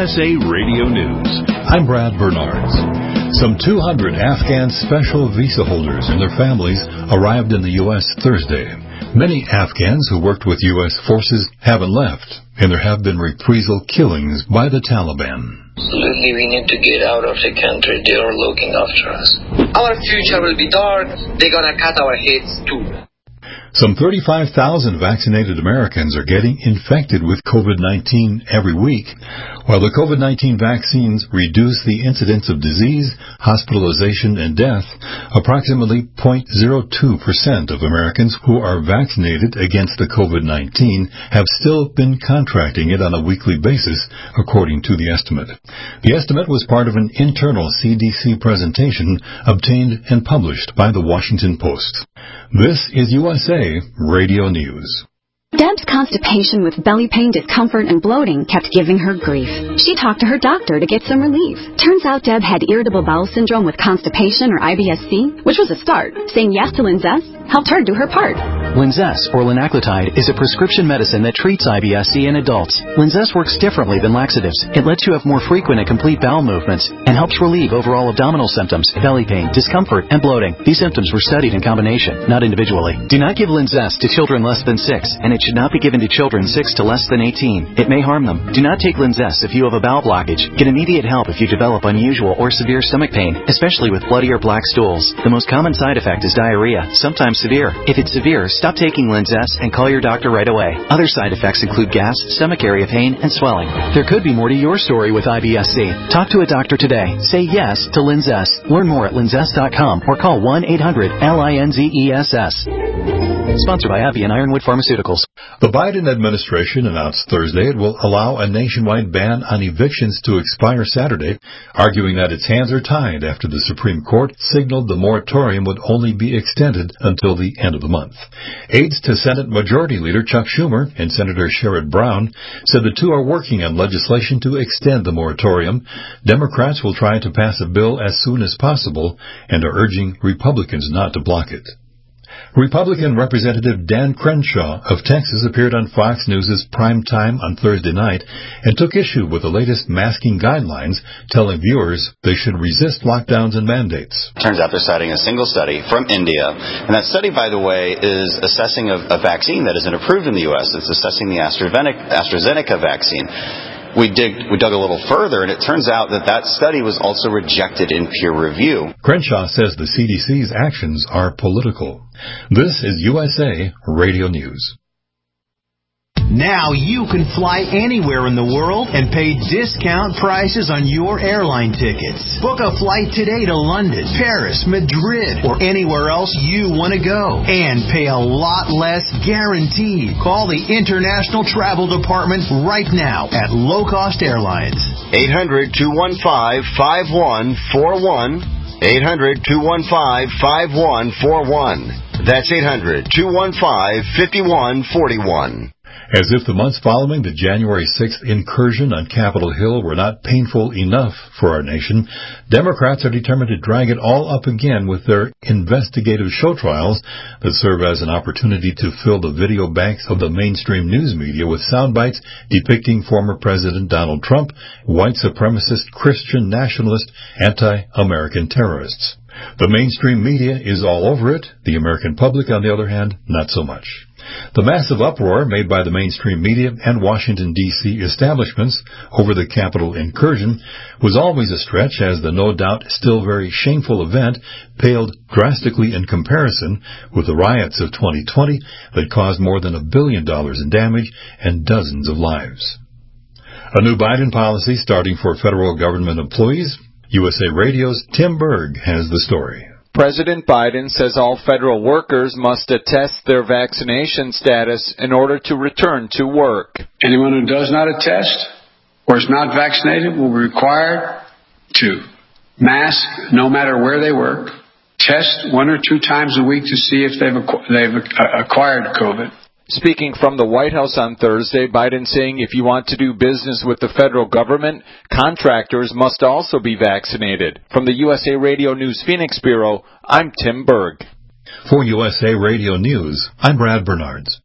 USA Radio News. I'm Brad Bernards. Some 200 Afghan special visa holders and their families arrived in the U.S. Thursday. Many Afghans who worked with U.S. forces haven't left, and there have been reprisal killings by the Taliban. Absolutely, we need to get out of the country. They are looking after us. Our future will be dark. They're going to cut our heads too. Some 35,000 vaccinated Americans are getting infected with COVID-19 every week. While the COVID-19 vaccines reduce the incidence of disease, hospitalization, and death, approximately 0.02% of Americans who are vaccinated against the COVID-19 have still been contracting it on a weekly basis, according to the estimate. The estimate was part of an internal CDC presentation obtained and published by the Washington Post. This is USA Radio News. Deb's constipation with belly pain, discomfort, and bloating kept giving her grief. She talked to her doctor to get some relief. Turns out Deb had irritable bowel syndrome with constipation, or IBS-C, which was a start. Saying yes to Linzess helped her do her part. Linzess, or linaclotide, is a prescription medicine that treats IBS-C in adults. Linzess works differently than laxatives. It lets you have more frequent and complete bowel movements and helps relieve overall abdominal symptoms, belly pain, discomfort, and bloating. These symptoms were studied in combination, not individually. Do not give Linzess to children less than 6, and it should not be given to children 6 to less than 18. It may harm them. Do not take Linzess if you have a bowel blockage. Get immediate help if you develop unusual or severe stomach pain, especially with bloody or black stools. The most common side effect is diarrhea, sometimes severe. If it's severe, stop taking Linzess and call your doctor right away. Other side effects include gas, stomach area pain, and swelling. There could be more to your story with IBS-C. Talk to a doctor today. Say yes to Linzess. Learn more at linzess.com or call 1-800-LINZESS. Sponsored by AbbVie and Ironwood Pharmaceuticals. The Biden administration announced Thursday it will allow a nationwide ban on evictions to expire Saturday, arguing that its hands are tied after the Supreme Court signaled the moratorium would only be extended until the end of the month. Aides to Senate Majority Leader Chuck Schumer and Senator Sherrod Brown said the two are working on legislation to extend the moratorium. Democrats will try to pass a bill as soon as possible and are urging Republicans not to block it. Republican Representative Dan Crenshaw of Texas appeared on Fox News' Prime Time on Thursday night and took issue with the latest masking guidelines, telling viewers they should resist lockdowns and mandates. Turns out they're citing a single study from India, and that study, by the way, is assessing a vaccine that isn't approved in the U.S. It's assessing the AstraZeneca vaccine. We dug a little further, and it turns out that study was also rejected in peer review. Crenshaw says the CDC's actions are political. This is USA Radio News. Now you can fly anywhere in the world and pay discount prices on your airline tickets. Book a flight today to London, Paris, Madrid, or anywhere else you want to go. And pay a lot less guaranteed. Call the International Travel Department right now at Low Cost Airlines. 800-215-5141. 800-215-5141. That's 800-215-5141. As if the months following the January 6th incursion on Capitol Hill were not painful enough for our nation, Democrats are determined to drag it all up again with their investigative show trials that serve as an opportunity to fill the video banks of the mainstream news media with sound bites depicting former President Donald Trump, white supremacist, Christian nationalist, anti-American terrorists. The mainstream media is all over it. The American public, on the other hand, not so much. The massive uproar made by the mainstream media and Washington, D.C. establishments over the Capitol incursion was always a stretch, as the no doubt still very shameful event paled drastically in comparison with the riots of 2020 that caused more than $1 billion in damage and dozens of lives. A new Biden policy starting for federal government employees. USA Radio's Tim Berg has the story. President Biden says all federal workers must attest their vaccination status in order to return to work. Anyone who does not attest or is not vaccinated will be required to mask no matter where they work, test 1 or 2 times a week to see if they've acquired COVID. Speaking from the White House on Thursday, Biden saying if you want to do business with the federal government, contractors must also be vaccinated. From the USA Radio News Phoenix Bureau, I'm Tim Berg. For USA Radio News, I'm Brad Bernards.